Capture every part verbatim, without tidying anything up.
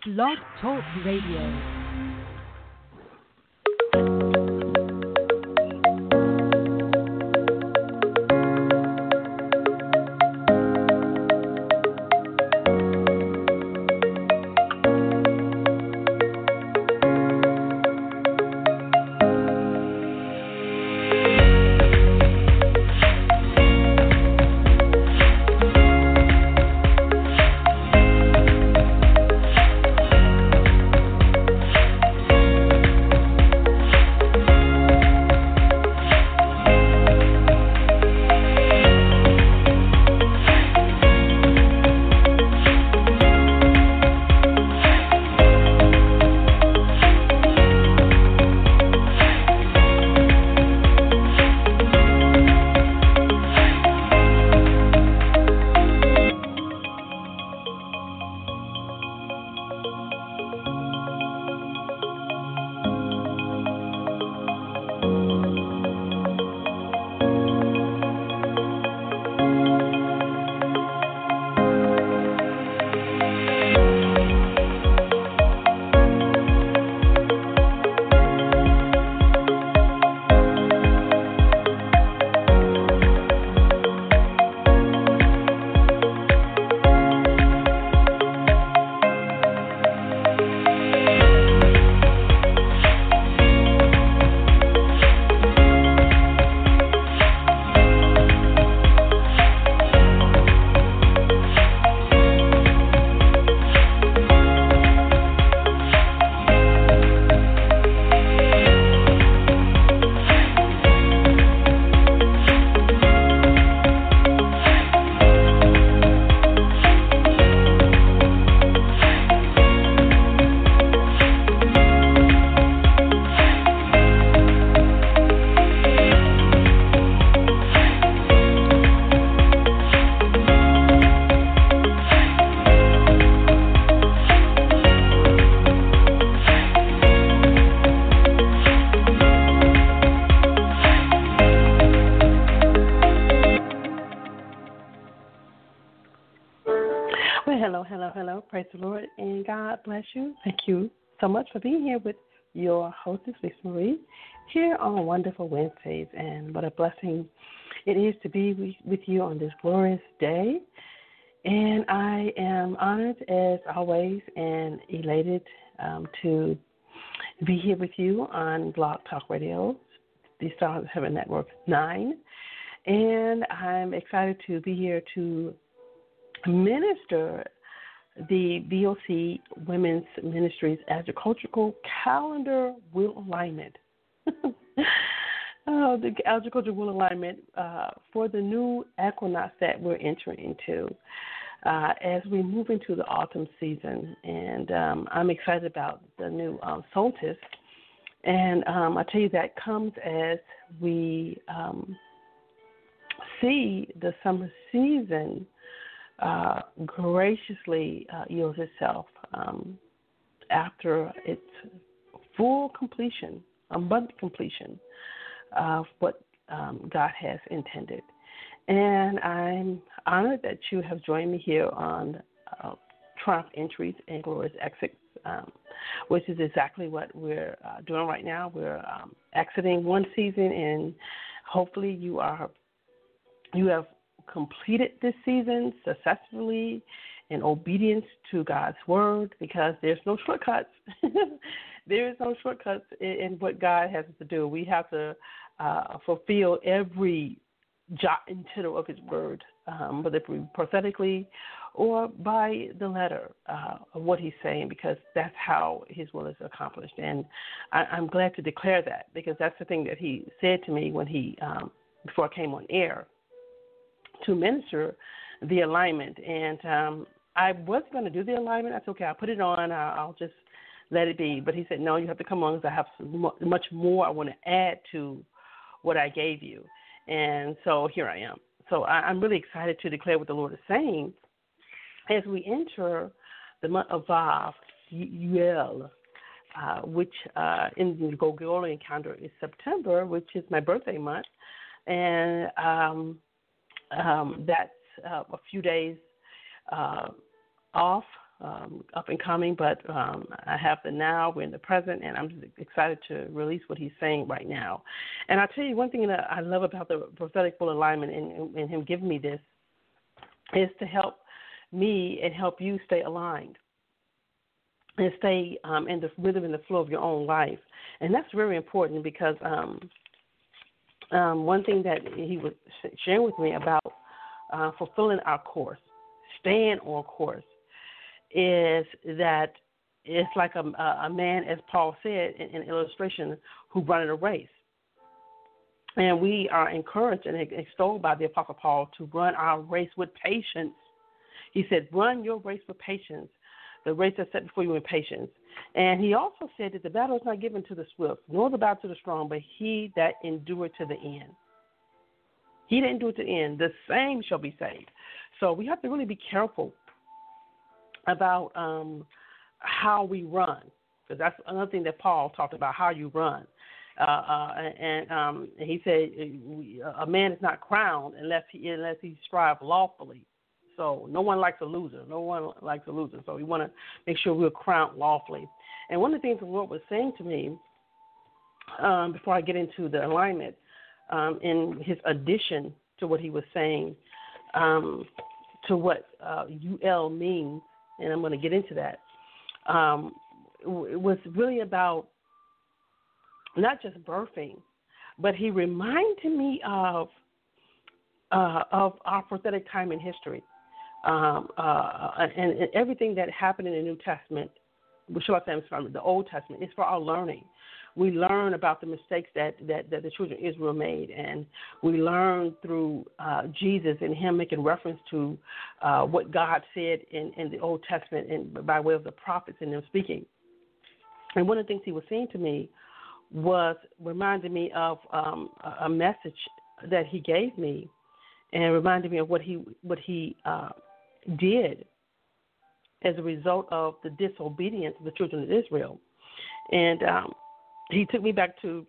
Blog Talk Radio. Praise the Lord, and God bless you. Thank you so much for being here with your hostess, Lisa Marie, here on Wonderful Wednesdays. And what a blessing it is to be with you on this glorious day. And I am honored, as always, and elated um, to be here with you on Blog Talk Radio, the Stars of Heaven Network nine. And I'm excited to be here to minister the V O C Women's Ministries Agricultural Calendar Wheel Alignment. oh, the Agricultural Wheel Alignment uh, for the new equinox that we're entering into uh, as we move into the autumn season. And um, I'm excited about the new um, solstice. And um, I tell you, that comes as we um, see the summer season Uh, graciously uh, yields itself um, after its full completion, abundant completion of what um, God has intended. And I'm honored that you have joined me here on uh, Triumph Entries and Glorious Exits, um, which is exactly what we're uh, doing right now. We're um, exiting one season, and hopefully you are you have completed this season successfully in obedience to God's word, because there's no shortcuts. There is no shortcuts in, in what God has to do. We have to uh, fulfill every jot and tittle of his word, um, whether it be prophetically or by the letter uh, of what he's saying, because that's how his will is accomplished. And I, I'm glad to declare that, because that's the thing that he said to me when he, um, before I came on air, to minister the alignment. And um, I was going to do the alignment. I said, okay, I'll put it on. I'll, I'll just let it be. But he said, no, you have to come on, because I have some, much more I want to add to what I gave you. And so here I am. So I, I'm really excited to declare what the Lord is saying as we enter the month of Vav, Yuel, uh, which uh, in the Gregorian calendar is September, which is my birthday month. And um, Um, that's uh, a few days uh, off um, up and coming, but um, I have the now, we're in the present, and I'm just excited to release what he's saying right now. And I'll tell you one thing that I love about the prophetic full alignment and, and him giving me this is to help me and help you stay aligned and stay um, in the rhythm and the flow of your own life. And that's very important because um, um, one thing that he was sharing with me about uh, fulfilling our course, staying on course, is that it's like a, a man, as Paul said in, in illustration, who running a race. And we are encouraged and extolled by the Apostle Paul to run our race with patience. He said, run your race with patience, the race that's set before you in patience. And he also said that the battle is not given to the swift, nor the battle to the strong, but he that endured to the end. He that endured to the end, the same shall be saved. So we have to really be careful about um, how we run, because that's another thing that Paul talked about, how you run. Uh, uh, and um, he said a man is not crowned unless he unless he strive lawfully. So no one likes a loser. No one likes a loser. So we want to make sure we're crowned lawfully. And one of the things the Lord was saying to me um, before I get into the alignment, um, in his addition to what he was saying, um, to what uh, U L means, and I'm going to get into that, um, it was really about not just birthing, but he reminded me of uh, of our prophetic time in history, um, uh, and, and everything that happened in the New Testament, which shall I say, from the Old Testament, is for our learning. We learn about the mistakes that, that, that the children of Israel made, and we learn through uh, Jesus and him making reference to uh, what God said in, in the Old Testament and by way of the prophets and them speaking. And one of the things he was saying to me was reminding me of um, a message that he gave me, and reminded me of what he what he uh, did as a result of the disobedience of the children of Israel. And um, he took me back to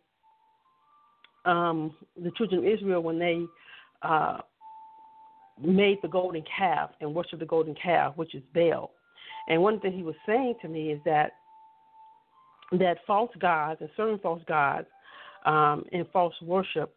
um, the children of Israel when they uh, made the golden calf and worshiped the golden calf, which is Baal. And one thing he was saying to me is that that false gods and serving false gods um, and false worship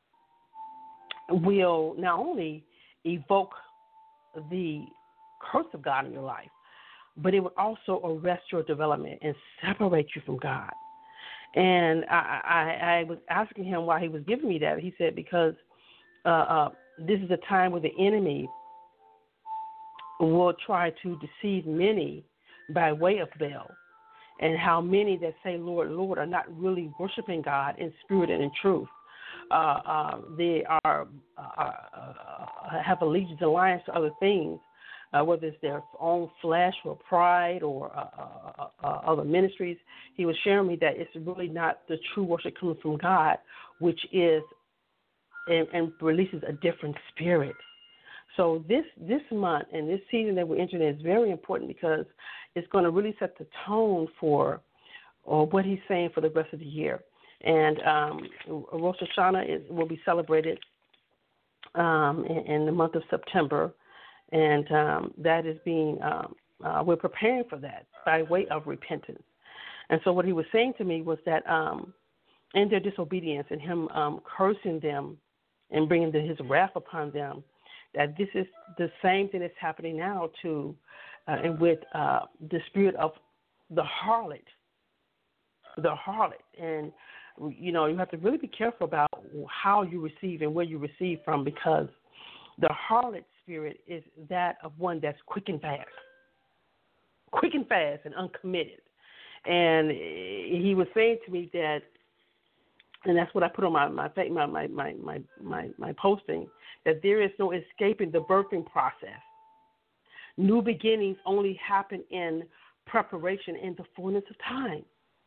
will not only evoke the curse of God in your life, but it would also arrest your development and separate you from God. And I, I, I was asking him why he was giving me that. He said, because uh, uh, this is a time where the enemy will try to deceive many by way of Baal, and how many that say, Lord, Lord, are not really worshiping God in spirit and in truth. Uh, uh, they are uh, uh, have allegiance, alliance to other things, uh, whether it's their own flesh or pride or uh, uh, uh, other ministries. He was sharing me that it's really not the true worship coming from God, which is and, and releases a different spirit. So this this month and this season that we're entering is very important because it's going to really set the tone for or what he's saying for the rest of the year. And um, Rosh Hashanah is, will be celebrated um, in, in the month of September, and um, that is being um, uh, we're preparing for that by way of repentance. And so what he was saying to me was that um, in their disobedience and him um, cursing them and bringing the, his wrath upon them, that this is the same thing that's happening now to uh, and with uh, the spirit of the harlot, the harlot. And, you know, you have to really be careful about how you receive and where you receive from, because the harlot spirit is that of one that's quick and fast, quick and fast and uncommitted. And he was saying to me that, and that's what I put on my my my my my my, my, my posting, that there is no escaping the birthing process. New beginnings only happen in preparation in the fullness of time.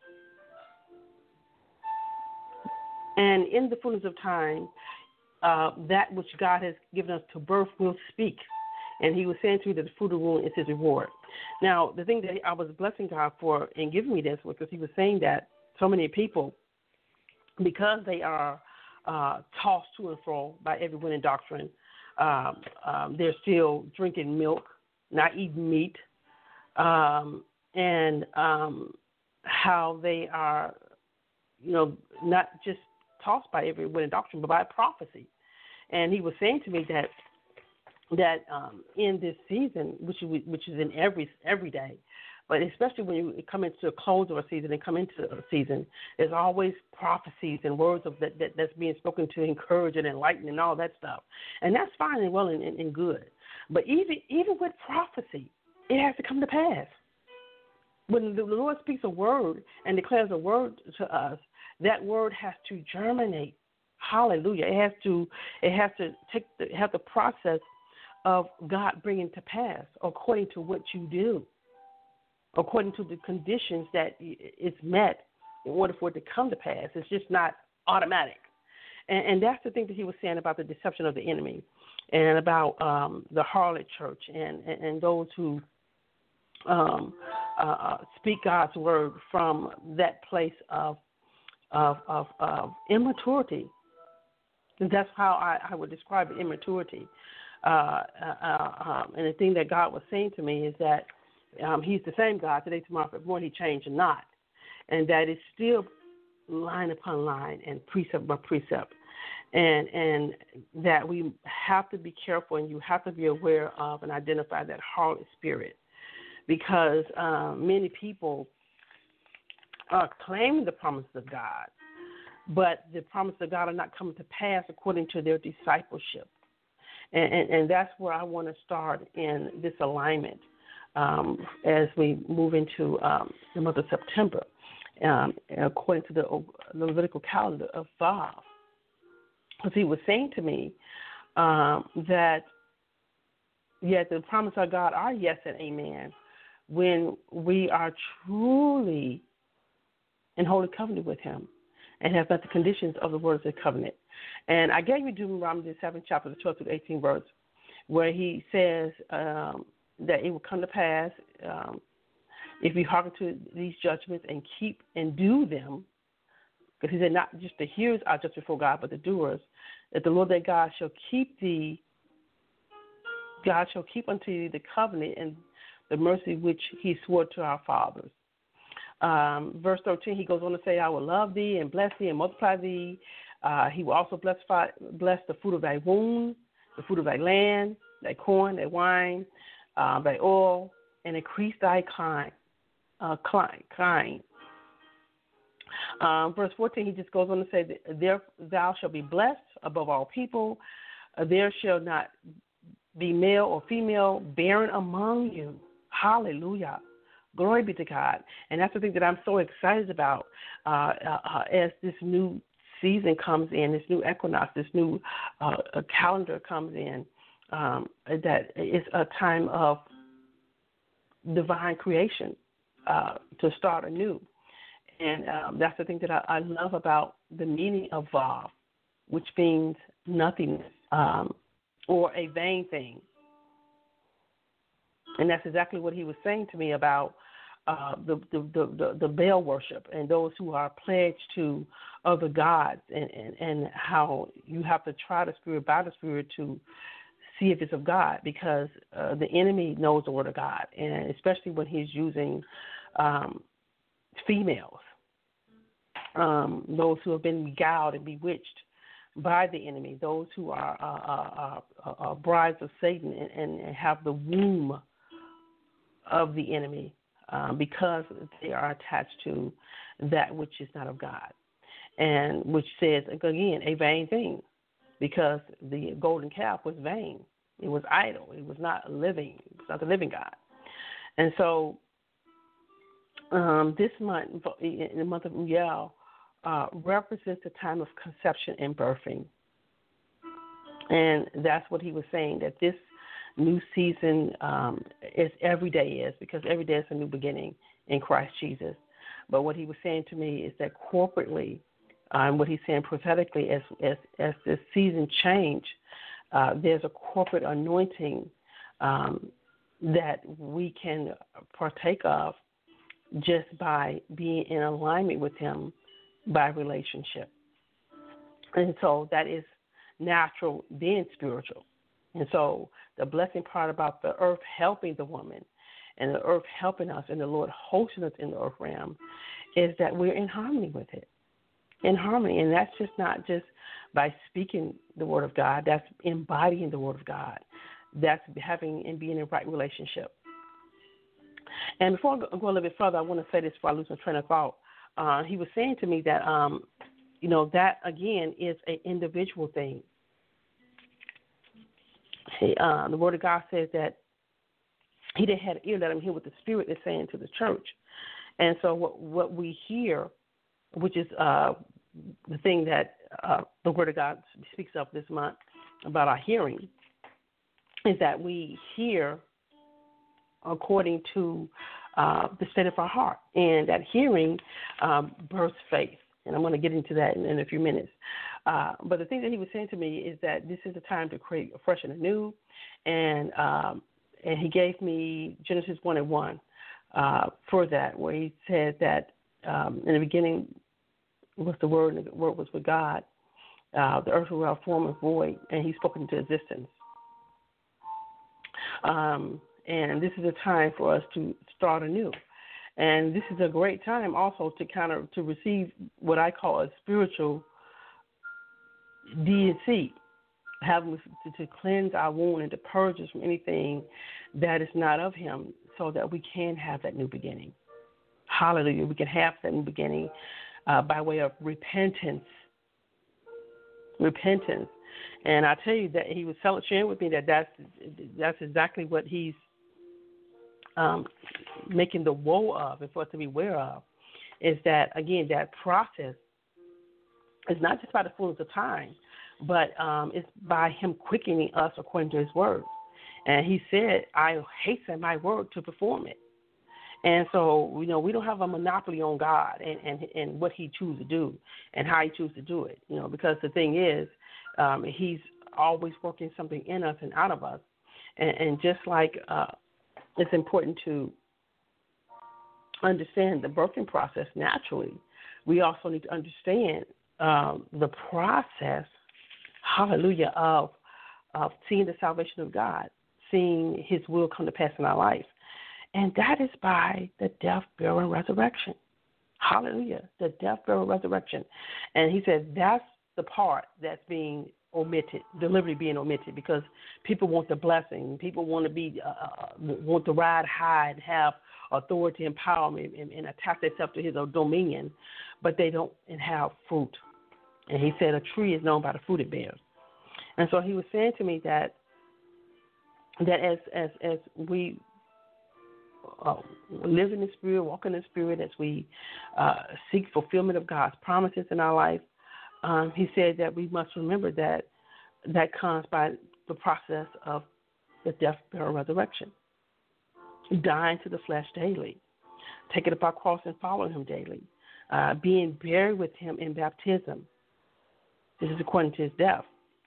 And in the fullness of time, uh, that which God has given us to birth will speak. And he was saying to me that the fruit of the womb is his reward. Now, the thing that I was blessing God for in giving me this was because he was saying that so many people, because they are uh, tossed to and fro by every wind and doctrine, um, um, they're still drinking milk, not eating meat, um, and um, how they are, you know, not just tossed by every wind of doctrine, but by prophecy. And he was saying to me that that um, in this season, which is, which is in every every day, but especially when you come into the close of a season and come into a season, there's always prophecies and words of that, that that's being spoken to encourage and enlighten and all that stuff. And that's fine and well and, and, and good. But even even with prophecy, it has to come to pass. When the Lord speaks a word and declares a word to us, that word has to germinate. Hallelujah! It has to it has to take the, have the process of God bringing to pass according to what you do, according to the conditions that it's met in order for it to come to pass. It's just not automatic. And, and that's the thing that he was saying about the deception of the enemy and about um, the harlot church and, and, and those who um, uh, speak God's word from that place of of, of, of immaturity. That's how I, I would describe it, immaturity. Uh, uh, um, and the thing that God was saying to me is that um, he's the same God today, tomorrow, forevermore. He changed not. And that is still line upon line and precept by precept. And and that we have to be careful and you have to be aware of and identify that harlot spirit. Because um, many people are claiming the promises of God, but the promises of God are not coming to pass according to their discipleship. And, and, and that's where I want to start in this alignment um, as we move into um, the month of September, um, according to the Levitical calendar of Vav. Because he was saying to me um, that, yet the promises of God are yes and amen when we are truly in holy covenant with him and have met the conditions of the words of the covenant. And I gave you Deuteronomy the seventh chapter, the twelfth to the eighteenth verse, where he says um, that it will come to pass um, if you hearken to these judgments and keep and do them, because he said not just the hearers are just before God, but the doers, that the Lord thy God shall keep thee, God shall keep unto thee the covenant and the mercy which he swore to our fathers. Um, verse thirteen, he goes on to say, I will love thee and bless thee and multiply thee. Uh, he will also bless, bless the fruit of thy womb, the fruit of thy land, thy corn, thy wine, uh, thy oil, and increase thy kind. Uh, kind. Um, verse fourteen, he just goes on to say, there thou shalt be blessed above all people. Uh, there shall not be male or female barren among you. Hallelujah. Glory be to God. And that's the thing that I'm so excited about uh, uh, as this new season comes in, this new equinox, this new uh, calendar comes in, um, that it's a time of divine creation uh, to start anew. And um, that's the thing that I, I love about the meaning of Vav, which means nothingness um, or a vain thing. And that's exactly what he was saying to me about uh, the, the, the, the Baal worship and those who are pledged to other gods and, and, and how you have to try the spirit by the spirit to see if it's of God, because uh, the enemy knows the word of God, and especially when he's using um, females, um, those who have been beguiled and bewitched by the enemy, those who are uh, uh, uh, uh, brides of Satan and, and have the womb of the enemy um, because they are attached to that which is not of God, and which says, again, a vain thing, because the golden calf was vain. It was idle. It was not living. It was not the living God. And so um, this month, in the month of Iyar, uh, represents the time of conception and birthing. And that's what he was saying, that this new season um, is every day is, because every day is a new beginning in Christ Jesus. But what he was saying to me is that corporately, uh, and what he's saying prophetically, as as as this season change, uh, there's a corporate anointing um, that we can partake of just by being in alignment with him by relationship. And so that is natural, then spiritual. And so the blessing part about the earth helping the woman and the earth helping us and the Lord hosting us in the earth realm is that we're in harmony with it. In harmony. And that's just not just by speaking the word of God. That's embodying the word of God. That's having and being in a right relationship. And before I go a little bit further, I want to say this before I lose my train of thought. Uh, he was saying to me that, um, you know, that, again, is an individual thing. He, uh, the word of God says that he that had an ear, let him hear what the Spirit is saying to the church. And so what, what we hear, which is uh, the thing that uh, the word of God speaks of this month about our hearing, is that we hear according to uh, the state of our heart. And that hearing um, births faith. And I'm going to get into that in, in a few minutes. Uh, but the thing that he was saying to me is that this is the time to create afresh and anew. And um, and he gave me Genesis one and one uh, for that, where he said that um, in the beginning was the Word, and the Word was with God. Uh, the earth was without form and void, and he spoke into existence. Um, and this is a time for us to start anew. And this is a great time also to kind of to receive what I call a spiritual D and C, having to, to cleanse our wound and to purge us from anything that is not of him, so that we can have that new beginning. Hallelujah. We can have that new beginning uh, by way of repentance. Repentance. And I tell you that he was sharing with me that that's, that's exactly what he's um, making the woe of, and for us to be aware of, is that, again, that process is not just by the fullness of time, but um, it's by him quickening us according to his word. And he said, I hasten my word to perform it. And so, you know, we don't have a monopoly on God and, and, and what he chooses to do and how he chooses to do it, you know, because the thing is, um, he's always working something in us and out of us. And, and just like uh, it's important to understand the birthing process naturally, we also need to understand um, the process, hallelujah, of, of seeing the salvation of God, seeing his will come to pass in our life. And that is by the death, burial, and resurrection. Hallelujah. The death, burial, and resurrection. And he said that's the part that's being omitted, deliberately being omitted, because people want the blessing. People want to be, uh, want to ride high and have authority, empowerment, and, and attach themselves to his dominion, but they don't have fruit. And he said a tree is known by the fruit it bears. And so he was saying to me that that as as as we uh, live in the Spirit, walk in the Spirit, as we uh, seek fulfillment of God's promises in our life, um, he said that we must remember that that comes by the process of the death, burial, resurrection, dying to the flesh daily, taking up our cross and following him daily, uh, being buried with him in baptism. This is according to his death.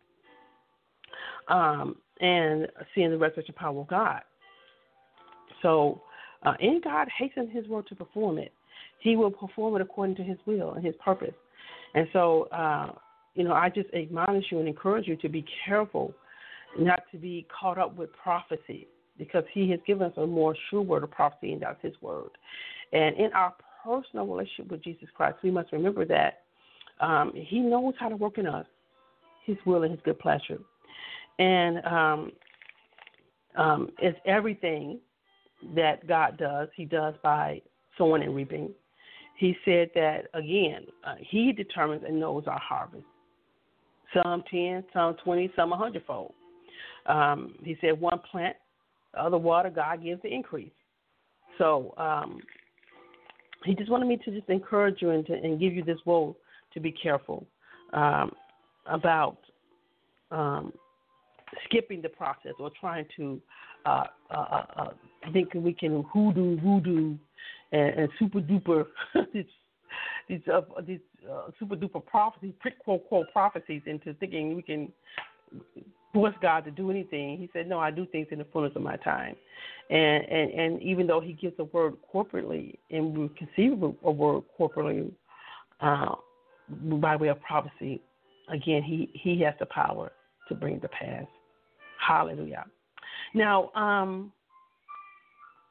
Um, and seeing the resurrection power of God. So, uh, in God hastens his word to perform it. He will perform it according to his will and his purpose. And so, uh, you know, I just admonish you and encourage you to be careful not to be caught up with prophecy, because he has given us a more sure word of prophecy, and that's his word. And in our personal relationship with Jesus Christ, we must remember that um, he knows how to work in us, his will and his good pleasure. And um, um, it's everything that God does, he does by sowing and reaping. He said that, again, uh, he determines and knows our harvest. Some ten, some twenty, some a hundredfold. Um, he said one plant, the other water, God gives the increase. So um, he just wanted me to just encourage you and, to, and give you this woe to be careful um, about um, skipping the process or trying to uh, uh, uh, think we can hoodoo, voodoo, and, and super duper these these, uh, these uh, super duper prophecies, quote quote prophecies, into thinking we can force God to do anything. He said, no, I do things in the fullness of my time. And and, and even though he gives a word corporately, and we conceive a word corporately uh, by way of prophecy, again, he, he has the power to bring it to pass. Hallelujah. Now, um,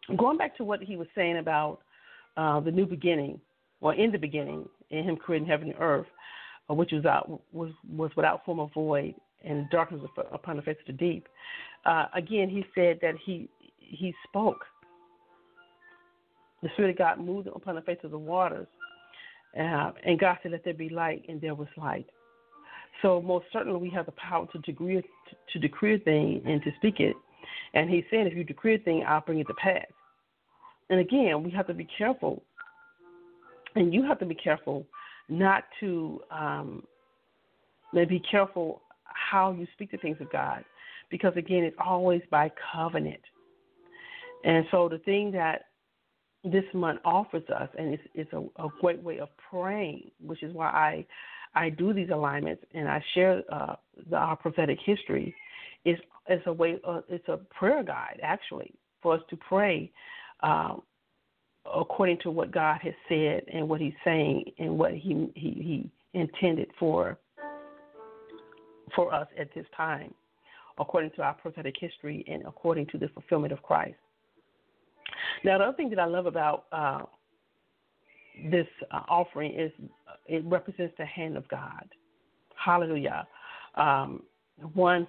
going back to what he was saying about uh, the new beginning, or in the beginning, in him creating heaven and earth, uh, which was out was was without form or void, and darkness was upon the face of the deep. Uh, again, he said that he he spoke. The Spirit of God moved upon the face of the waters, uh, and God said, "Let there be light," and there was light. So most certainly, we have the power to decree to, to decree a thing and to speak it. And He said, "If you decree a thing, I'll bring it to pass." And again, we have to be careful, and you have to be careful not to um, be careful how you speak the things of God, because again, it's always by covenant. And so the thing that this month offers us, and it's, it's a, a great way of praying, which is why I I do these alignments and I share uh, the, our prophetic history. Is it's a way, uh, it's a prayer guide actually for us to pray um, according to what God has said and what He's saying and what He He, he intended for for us at this time, according to our prophetic history and according to the fulfillment of Christ. Now, the other thing that I love about uh, this uh, offering is it represents the hand of God. Hallelujah. Um, once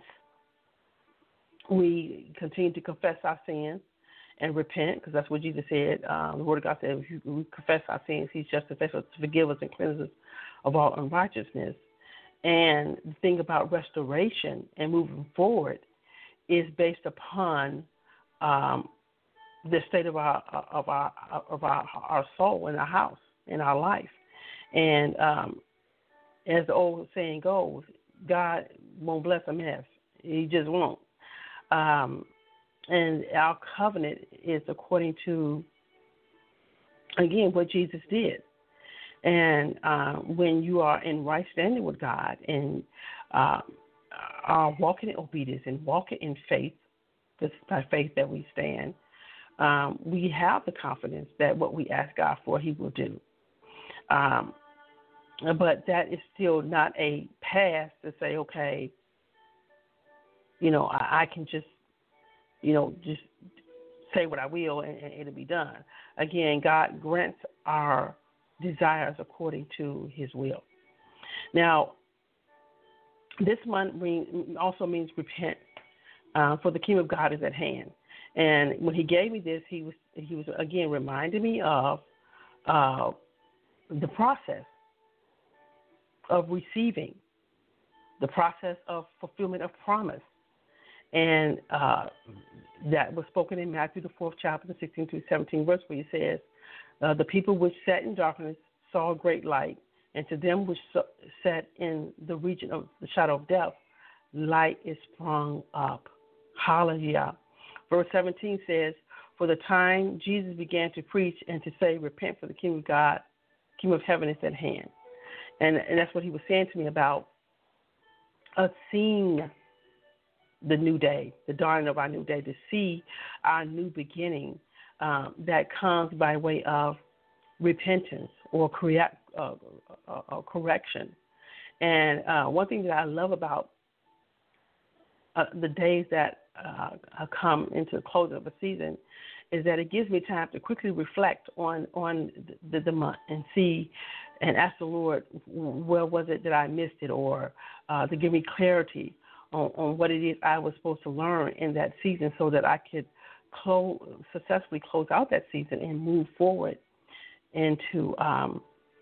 we continue to confess our sins and repent, because that's what Jesus said. Um, the Word of God said, if you, we confess our sins, He's just and faithful to forgive us and cleanse us of all unrighteousness. And the thing about restoration and moving forward is based upon um, the state of our of our of our our soul in our house, in our life. And um, as the old saying goes, God won't bless a mess. He just won't. Um, and our covenant is according to, again, what Jesus did. And uh, when you are in right standing with God and uh, are walking in obedience and walking in faith, this by faith that we stand, um, we have the confidence that what we ask God for, He will do. Um, but that is still not a pass to say, okay, you know, I, I can just, you know, just say what I will and, and it'll be done. Again, God grants our desires according to His will. Now, this month also means repent, uh, for the kingdom of God is at hand. And when He gave me this, He was He was again reminding me of uh, the process of receiving, the process of fulfillment of promise, and uh, that was spoken in Matthew the fourth chapter, the sixteenth through seventeenth verse, where He says, uh, "The people which sat in darkness saw a great light, and to them which sat in the region of the shadow of death, light is sprung up." Hallelujah. Verse seventeen says, "For the time Jesus began to preach and to say, repent, for the kingdom of God, kingdom of heaven is at hand." And, and that's what He was saying to me about us seeing the new day, the dawning of our new day, to see our new beginning um, that comes by way of repentance or correct, uh, uh, uh, correction. And uh, one thing that I love about uh, the days that uh, come into the close of a season is that it gives me time to quickly reflect on on the, the month and see and ask the Lord, where was it that I missed it, or uh, to give me clarity on, on what it is I was supposed to learn in that season, so that I could close, successfully close out that season and move forward into um,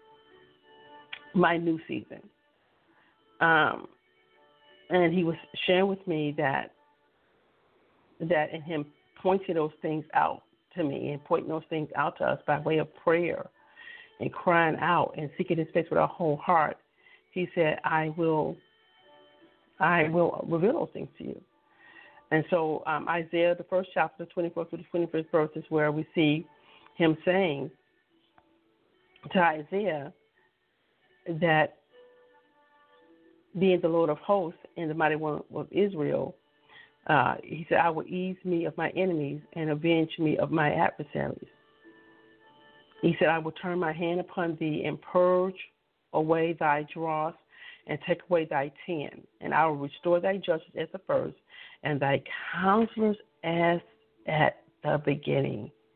my new season. Um, and He was sharing with me that that in Him pointing those things out to me and pointing those things out to us by way of prayer and crying out and seeking His face with our whole heart, He said, I will I will reveal those things to you. And so um, Isaiah, the first chapter, twenty-fourth through the twenty-first verse, is where we see Him saying to Isaiah that, being the Lord of hosts and the mighty one of Israel, uh, He said, I will ease me of my enemies and avenge me of my adversaries. He said, I will turn my hand upon thee and purge away thy dross and take away thy tin, and I will restore thy judges as the first and thy counselors as at the beginning.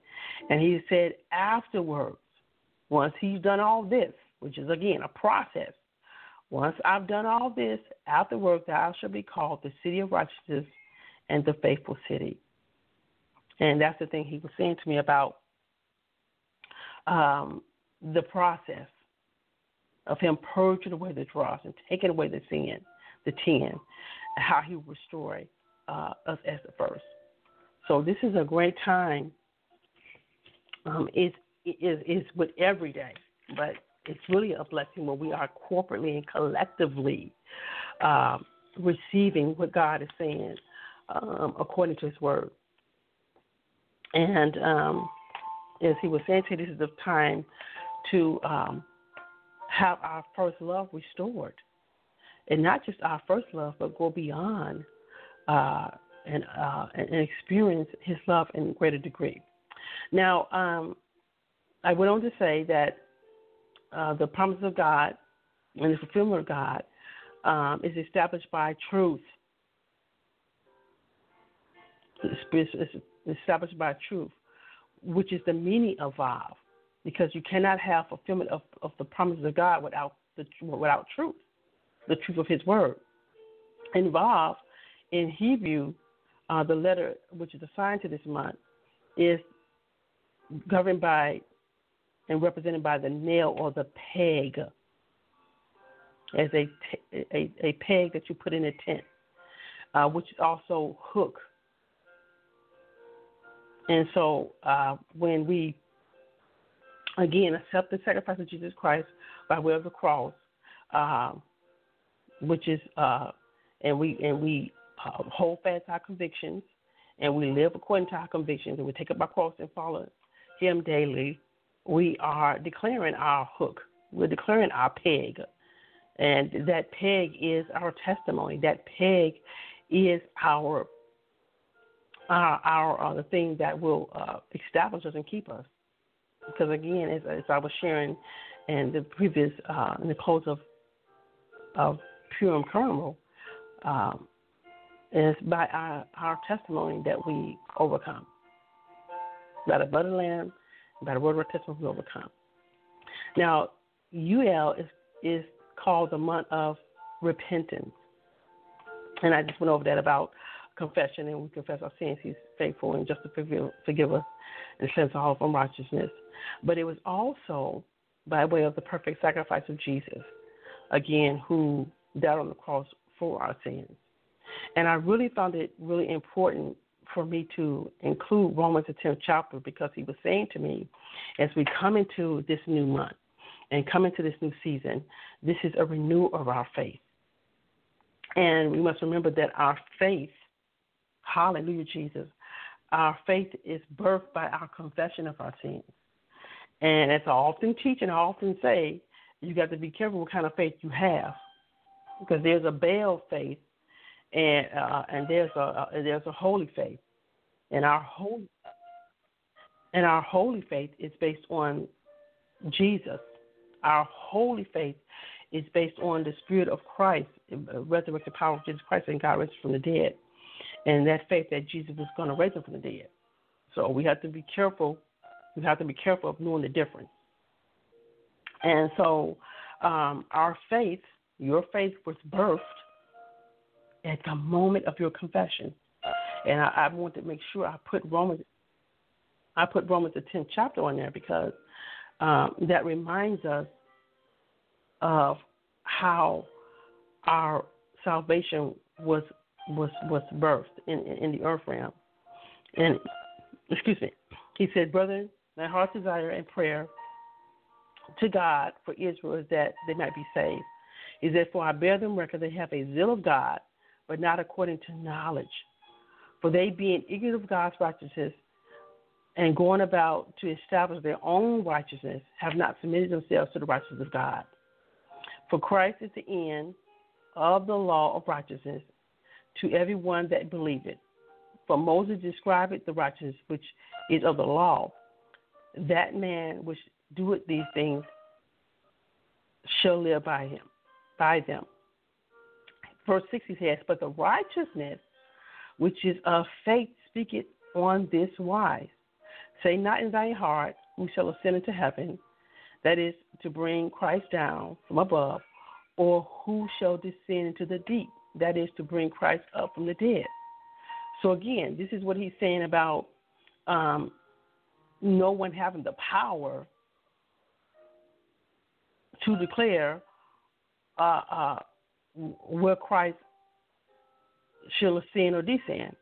And he said afterwards, once he's done all this, which is, again, a process, once I've done all this, afterwards thou shalt be called the city of righteousness and the faithful city. And that's the thing he was saying to me about um, the process of him purging away the dross and taking away the sin, the tin, how he will restore uh, us as the first. So this is a great time. Um, it's, it's, it's with every day, but it's really a blessing when we are corporately and collectively um, receiving what God is saying um, according to his word. And um, as he was saying to you, this is the time to um, have our first love restored. And not just our first love, but go beyond uh, and, uh, and experience his love in a greater degree. Now, um, I went on to say that uh, the promise of God and the fulfillment of God um, is established by truth. It's established by truth, which is the meaning of Vav, because you cannot have fulfillment of, of the promises of God without the without truth, the truth of his word. And Vav, in Hebrew, uh, the letter which is assigned to this month, is governed by and represented by the nail or the peg, as a, a, a peg that you put in a tent, uh, which is also hook. And so uh, when we, again, accept the sacrifice of Jesus Christ by way of the cross, uh, which is, uh, and we and we uh, hold fast our convictions, and we live according to our convictions, and we take up our cross and follow him daily, we are declaring our hook. We're declaring our peg. And that peg is our testimony. That peg is our our, our uh, the thing that will uh, establish us and keep us. Because again, as, as I was sharing in the previous, uh, in the close of of Purim Carnival, um, is by our, our testimony that we overcome. By the blood of the Lamb, by the word of our testimony, we overcome. Now, U L is is called the month of repentance. And I just went over that about confession, and we confess our sins. He's faithful and just to forgive, forgive us and cleanse us all from righteousness. But it was also by way of the perfect sacrifice of Jesus, again, who died on the cross for our sins. And I really found it really important for me to include Romans the tenth chapter, because he was saying to me, as we come into this new month and come into this new season, this is a renewal of our faith. And we must remember that our faith, hallelujah, Jesus, our faith is birthed by our confession of our sins. And as I often teach and I often say, you got to be careful what kind of faith you have, because there's a Baal faith and uh, and there's a uh, there's a holy faith, and our holy and our holy faith is based on Jesus. Our holy faith is based on the Spirit of Christ, resurrected power of Jesus Christ, and God raised from the dead, and that faith that Jesus was going to raise him from the dead. So we have to be careful. We have to be careful of knowing the difference. And so um, our faith, your faith, was birthed at the moment of your confession. And I, I want to make sure I put Romans, I put Romans the tenth chapter on there, because um, that reminds us of how our salvation was was was birthed in, in the earth realm. And excuse me, he said, "Brethren, my heart's desire and prayer to God for Israel is that they might be saved. He said, for I bear them record they have a zeal of God, but not according to knowledge. For they, being ignorant of God's righteousness and going about to establish their own righteousness, have not submitted themselves to the righteousness of God. For Christ is the end of the law of righteousness to everyone that believeth. For Moses described the righteousness which is of the law. That man which doeth these things shall live by him, by them." Verse sixty says, "But the righteousness which is of faith speaketh on this wise, Say not in thy heart, who shall ascend into heaven, that is, to bring Christ down from above, or who shall descend into the deep, that is, to bring Christ up from the dead. So again, this is what he's saying about um, no one having the power to declare uh, uh, where Christ shall ascend or descend.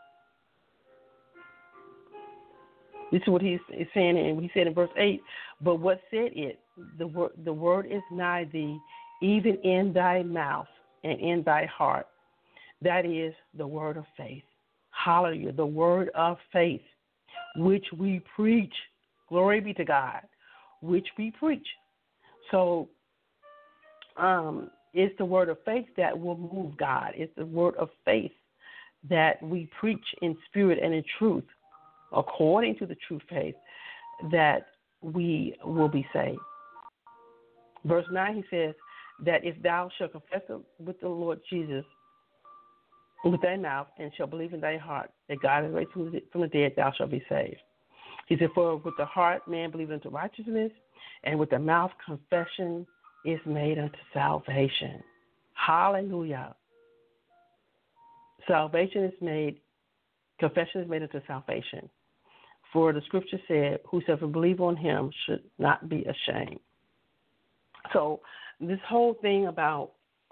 This is what he's saying, and he said in verse eight, but what said it? The word, the word is nigh thee, even in thy mouth and in thy heart. That is the word of faith. Hallelujah. The word of faith, which we preach. Glory be to God, which we preach. So um, it's the word of faith that will move God. It's the word of faith that we preach in spirit and in truth, according to the true faith, that we will be saved. Verse nine, he says that if thou shalt confess with the Lord Jesus with thy mouth and shalt believe in thy heart that God is raised from the, from the dead, thou shalt be saved. He said, for with the heart man believeth unto righteousness, and with the mouth confession is made unto salvation. Hallelujah. Salvation is made, confession is made unto salvation. For the scripture said, whosoever believe on him should not be ashamed. So this whole thing about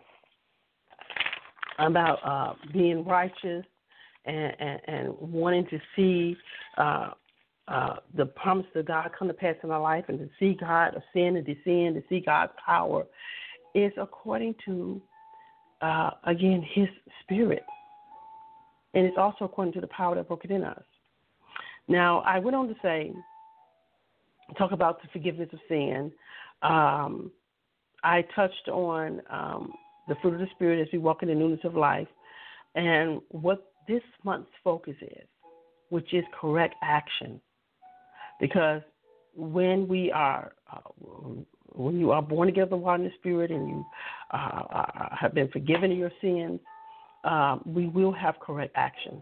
about uh, being righteous and, and, and wanting to see uh, uh, the promise of God come to pass in our life, and to see God ascend and descend, to see God's power, is according to, uh, again, his spirit. And it's also according to the power that worketh in us. Now, I went on to say, talk about the forgiveness of sin. Um, I touched on um, the fruit of the Spirit as we walk in the newness of life, and what this month's focus is, which is correct action. Because when we are, uh, when you are born again of the water and the Spirit, and you uh, have been forgiven of your sins, uh, we will have correct action.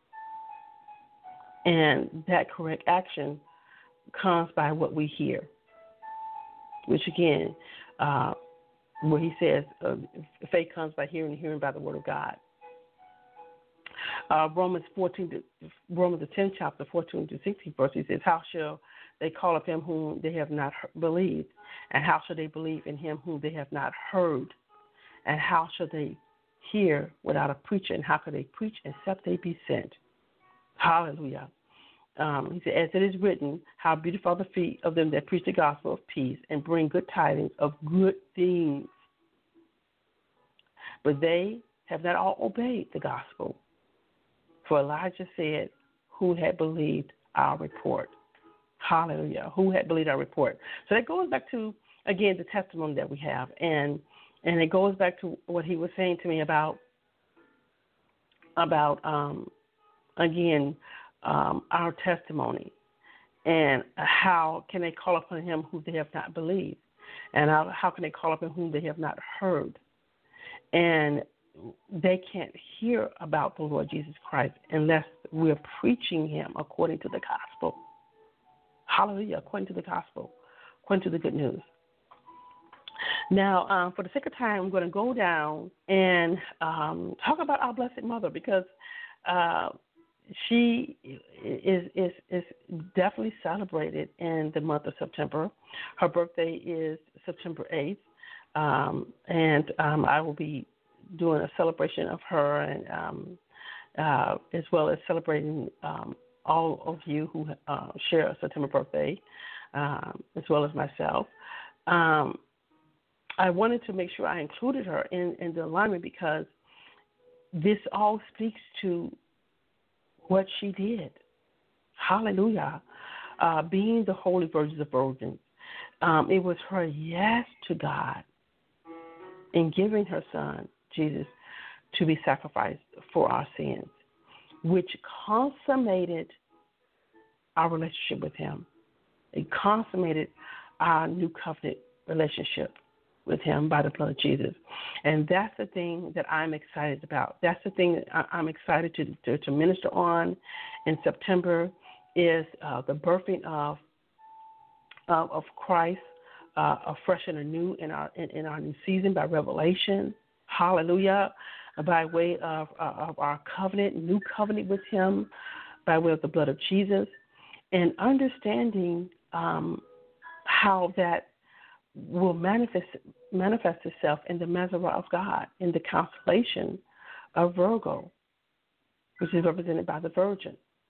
And that correct action comes by what we hear, which again, uh, where he says, uh, faith comes by hearing, and hearing by the word of God. Uh, Romans fourteen, to, Romans the tenth chapter, fourteen to sixteen verse, he says, how shall they call up him whom they have not believed? And how shall they believe in him whom they have not heard? And how shall they hear without a preacher? And how can they preach except they be sent? Hallelujah. Um, he said, as it is written, how beautiful are the feet of them that preach the gospel of peace and bring good tidings of good things. But they have not all obeyed the gospel. For Elijah said, who had believed our report? Hallelujah. Who had believed our report? So that goes back to, again, the testimony that we have. And and it goes back to what he was saying to me about, about um, again, Um, our testimony, and how can they call upon him who they have not believed, and how, how can they call upon whom they have not heard, and they can't hear about the Lord Jesus Christ unless we're preaching him according to the gospel. Hallelujah, according to the gospel, according to the good news. Now, um, for the sake of time, I'm going to go down and um, talk about our Blessed Mother, because uh, She is, is is definitely celebrated in the month of September. Her birthday is September eighth, um, and um, I will be doing a celebration of her, and um, uh, as well as celebrating um, all of you who uh, share a September birthday, um, as well as myself. Um, I wanted to make sure I included her in, in the alignment, because this all speaks to what she did. Hallelujah. Uh, being the Holy Virgin of Virgins. Um, it was her yes to God in giving her son, Jesus, to be sacrificed for our sins, which consummated our relationship with him. It consummated our new covenant relationship with him by the blood of Jesus. And that's the thing that I'm excited about. That's the thing that I'm excited to, to, to minister on in September, is uh, the birthing of uh, of Christ, uh, afresh and anew in our in, in our new season by revelation. Hallelujah! By way of uh, of our covenant, new covenant with Him, by way of the blood of Jesus, and understanding um, how that will manifest manifest itself in the Mazarah of God, in the constellation of Virgo, which is represented by the Virgin.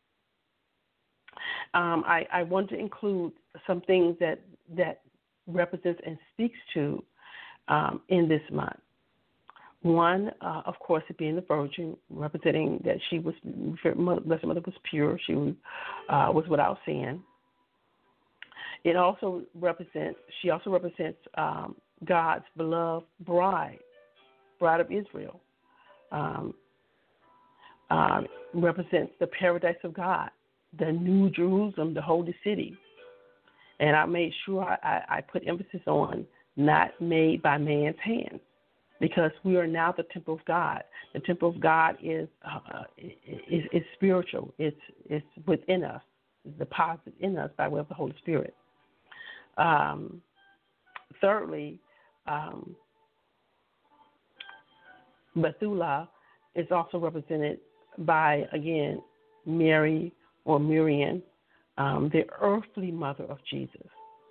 Um, I, I want to include some things that that represents and speaks to um, in this month. One, uh, of course, it being the Virgin, representing that she was, Blessed Mother was pure. She uh, was without sin. It also represents, she also represents um, God's beloved bride, bride of Israel. Um, um, represents the paradise of God, the New Jerusalem, the holy city. And I made sure I, I, I put emphasis on not made by man's hands, because we are now the temple of God. The temple of God is uh, is, is spiritual. It's it's within us. It's deposited in us by way of the Holy Spirit. Um, thirdly, um, Bethula is also represented by, again, Mary or Miriam, um, the earthly mother of Jesus.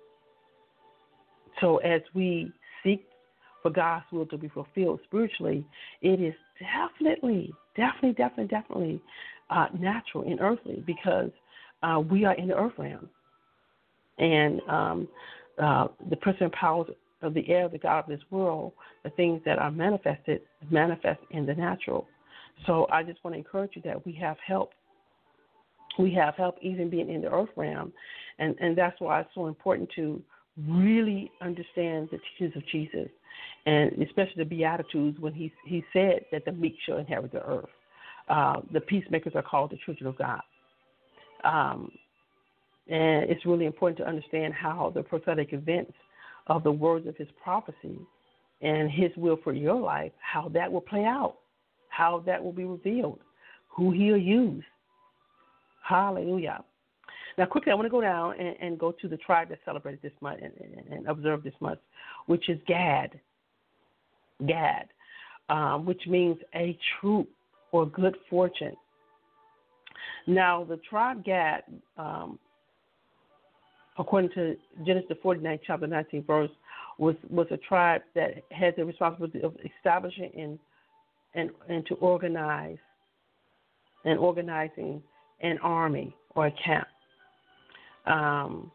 So as we seek for God's will to be fulfilled spiritually, it is definitely, definitely, definitely, definitely uh, natural and earthly, because uh, we are in the earth realm. And um, uh, the principal powers of the air, the God of this world, the things that are manifested, manifest in the natural. So I just want to encourage you that we have help. We have help even being in the earth realm. And, and that's why it's so important to really understand the teachings of Jesus, and especially the Beatitudes, when he, he said that the meek shall inherit the earth. Uh, the peacemakers are called the children of God. Um, And it's really important to understand how the prophetic events of the words of his prophecy and his will for your life, how that will play out, how that will be revealed, who he'll use. Hallelujah. Now, quickly, I want to go down and, and go to the tribe that celebrated this month and, and, and observed this month, which is Gad. Gad, um, which means a troop or good fortune. Now, the tribe Gad, um, according to Genesis, the forty-ninth chapter, nineteenth verse, was, was a tribe that had the responsibility of establishing and and and to organize and organizing an army or a camp. Um,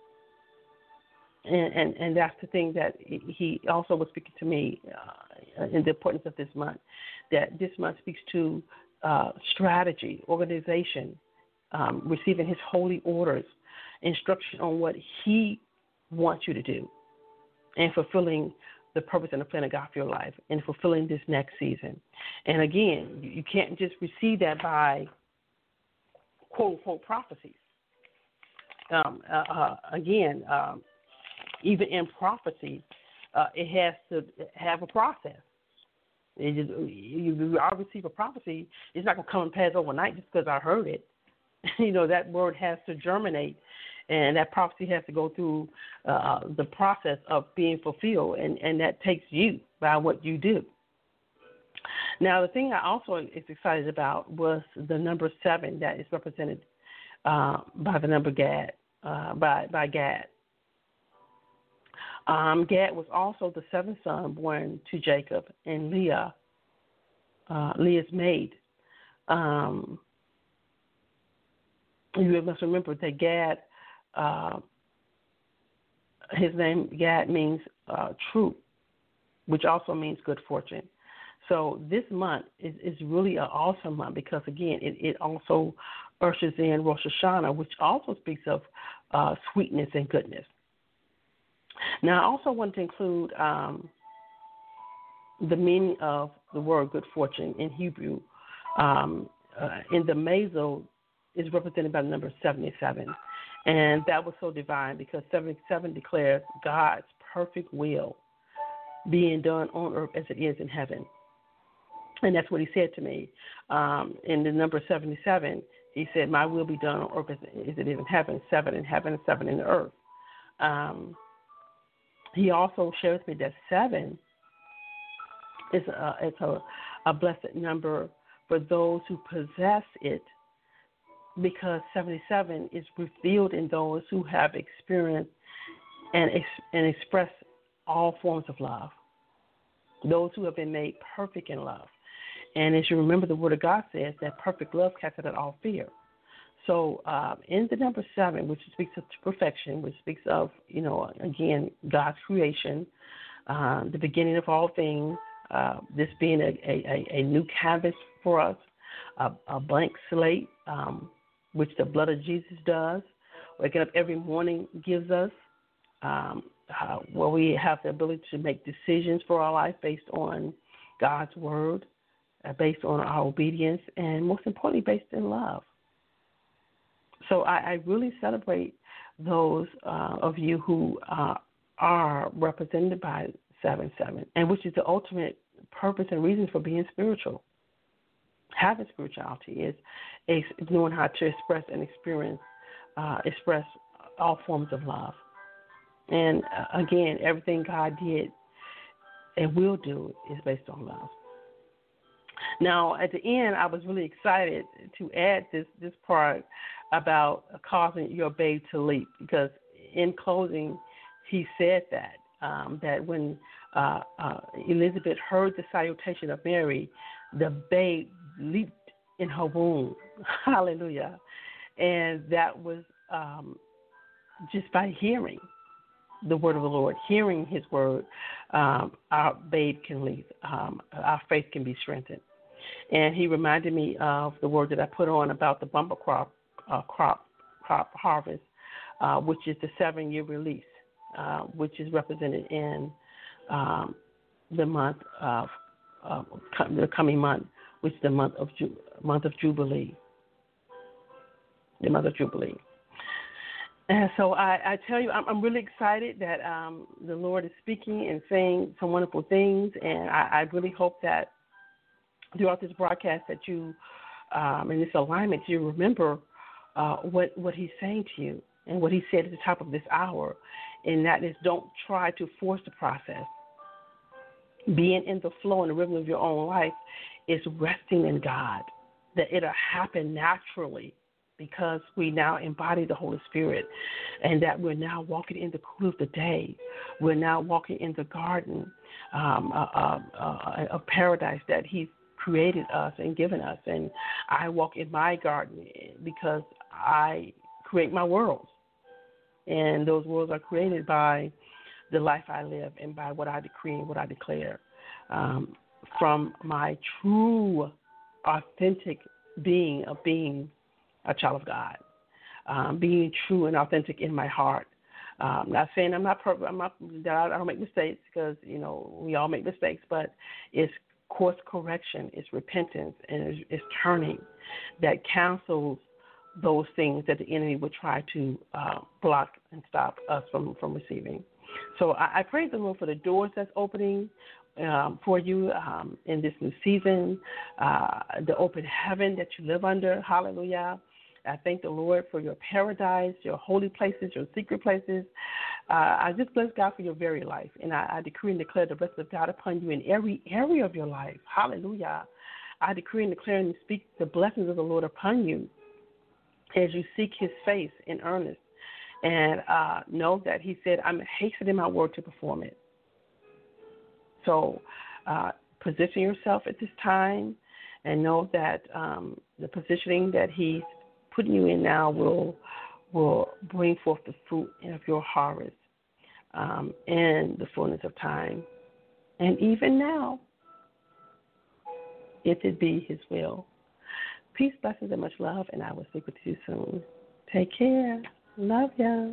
and, and, and that's the thing that he also was speaking to me uh, in the importance of this month, that this month speaks to uh, strategy, organization, um, receiving his holy orders, instruction on what he wants you to do, and fulfilling the purpose and the plan of God for your life, and fulfilling this next season. And again, you can't just receive that by quote-unquote prophecies. Um, uh, uh, again, um, even in prophecy, uh, it has to have a process. It just, you, I receive a prophecy, it's not going to come and pass overnight just because I heard it. You know, that word has to germinate, and that prophecy has to go through uh, the process of being fulfilled, and, and that takes you by what you do. Now, the thing I also is excited about was the number seven that is represented uh, by the number Gad, uh, by, by Gad. Um, Gad was also the seventh son born to Jacob and Leah, uh, Leah's maid. Um, you must remember that Gad, uh, his name Gad means uh, troop, which also means good fortune. So this month is, is really an awesome month because, again, it, it also ushers in Rosh Hashanah, which also speaks of uh, sweetness and goodness. Now, I also want to include um, the meaning of the word good fortune in Hebrew. Um, uh, in the Mazel is represented by the number seventy-seven. And that was so divine because seventy-seven declares God's perfect will being done on earth as it is in heaven. And that's what he said to me. Um, in the number seventy-seven, He said, my will be done on earth as it is in heaven, seven in heaven and seven in the earth. Um, he also shares with me that seven is a, it's a, a blessed number for those who possess it, because seventy-seven is revealed in those who have experienced and, and expressed all forms of love, those who have been made perfect in love. And as you remember, the Word of God says that perfect love casts out all fear. So um, in the number seven, which speaks of perfection, which speaks of, you know, again, God's creation, uh, the beginning of all things, uh, this being a, a, a new canvas for us, a, a blank slate, um, which the blood of Jesus does, waking up every morning gives us, um, uh, where we have the ability to make decisions for our life based on God's Word, uh, based on our obedience, and most importantly, based in love. So I, I really celebrate those uh, of you who uh, are represented by seven seven, and which is the ultimate purpose and reason for being spiritual. Having spirituality is, is knowing how to express and experience, uh, express all forms of love. And uh, again, everything God did and will do is based on love. Now, at the end, I was really excited to add this, this part about causing your babe to leap, because in closing, he said that, um, that when uh, uh, Elizabeth heard the salutation of Mary, the babe leaped in her womb. Hallelujah. And that was um, just by hearing the word of the Lord, hearing his word, um, our babe can leap. Um, our faith can be strengthened. And he reminded me of the word that I put on about the bumper crop, uh, crop, crop harvest, uh, which is the seven-year release, uh, which is represented in um, the month of uh, the coming month, which is the month of Ju- month of Jubilee, the month of Jubilee. And so I, I tell you, I'm, I'm really excited that um, the Lord is speaking and saying some wonderful things, and I, I really hope that throughout this broadcast that you, um, in this alignment, you remember uh, what, what he's saying to you and what he said at the top of this hour, and that is, don't try to force the process. Being in the flow and the rhythm of your own life is resting in God, that it'll happen naturally, because we now embody the Holy Spirit, and that we're now walking in the cool of the day. We're now walking in the garden um, uh, uh, uh, of paradise that he's created us and given us. And I walk in my garden because I create my worlds. And those worlds are created by the life I live and by what I decree and what I declare um, from my true, authentic being of being a child of God, um, being true and authentic in my heart. Um, not saying I'm not perfect, I'm not, that I don't make mistakes, because, you know, we all make mistakes, but it's course correction, it's repentance, and it's, it's turning that cancels those things that the enemy would try to uh, block and stop us from, from receiving. So I, I praise the Lord for the doors that's opening um, for you um, in this new season, uh, the open heaven that you live under. Hallelujah. I thank the Lord for your paradise, your holy places, your secret places. Uh, I just bless God for your very life. And I, I decree and declare the blessing of God upon you in every area of your life. Hallelujah. I decree and declare and speak the blessings of the Lord upon you as you seek his face in earnest. And uh, know that he said, I'm hastening my word to perform it. So uh, position yourself at this time and know that um, the positioning that he's putting you in now will will bring forth the fruit of your harvest um, in the fullness of time. And even now, if it be his will. Peace, blessings, and much love, and I will speak with you soon. Take care. Love ya.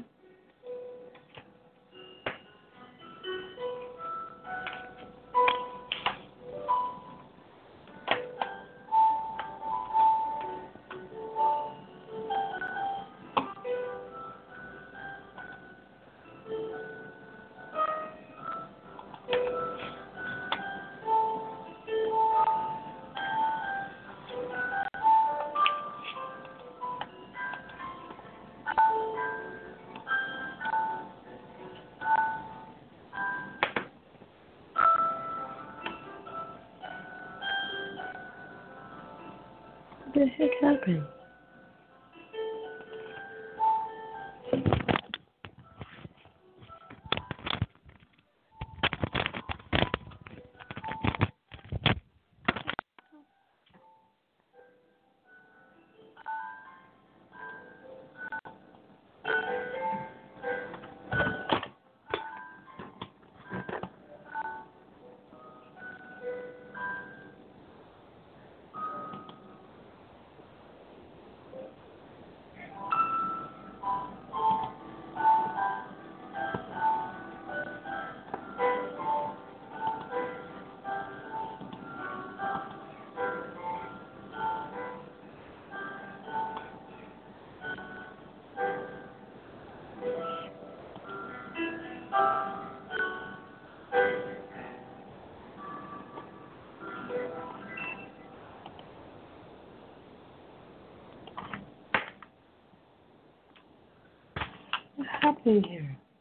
What the heck happened? What's happening here?